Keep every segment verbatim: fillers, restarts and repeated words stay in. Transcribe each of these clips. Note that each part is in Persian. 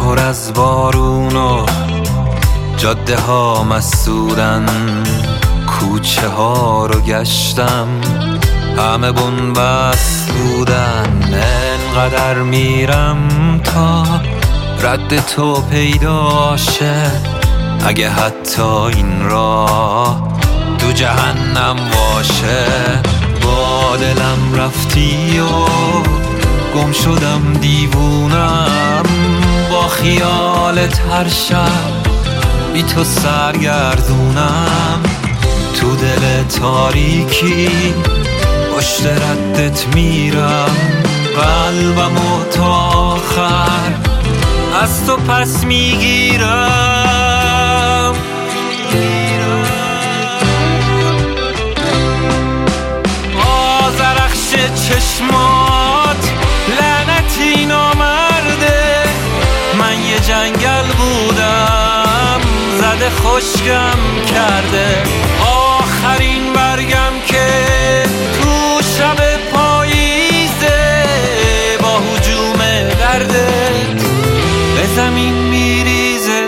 پر از بارون و جاده ها مسدودن، کوچه ها رو گشتم همه بنبست بودن. انقدر میرم تا رد تو پیدا شه، اگه حتی این راه تو جهنم باشه. با دلم رفتی و گم شدم دیوونم، با خیالت هر شب بی تو سرگردونم. تو دل تاریکی پشت ردت میرم، قلبمو تا آخر از تو پس میگیرم. آذرخش چشمات لعنتی نامرده، من یه جنگل بودم زده خشکم کرده. آخرین برگم که تو شب پاییزه، با هجوم دردت به زمین میریزه.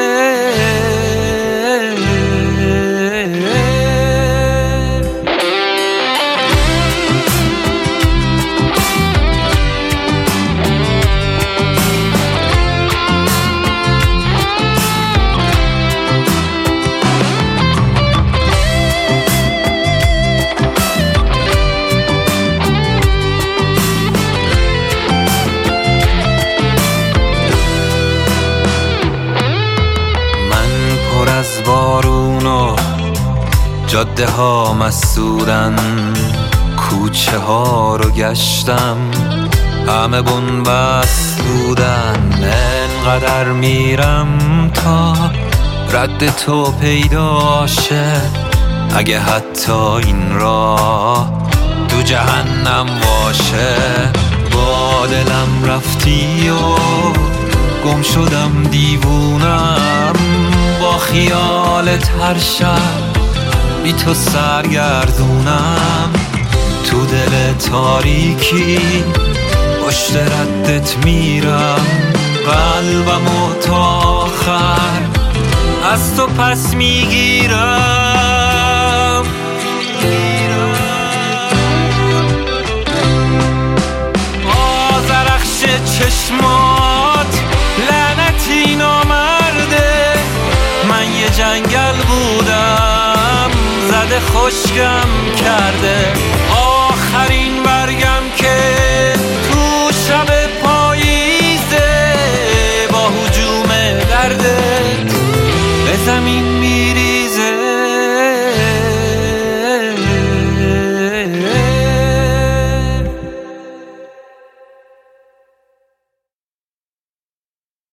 از بارون و جاده ها مسدودن، کوچه ها رو گشتم همه بنبست بودن. انقدر میرم تا رد تو پیدا شه، اگه حتی این راه تو جهنم باشه. با دلم رفتی و گم شدم دیوونم، با خیالت هر شب بی تو سرگردونم. تو دل تاریکی پشت ردت میرم، قلبمو تا آخر از تو پس میگیرم. آذرخش چشمات لعنتی نامرده، من یه جنگل بودم زده خشکم کرده. آخرین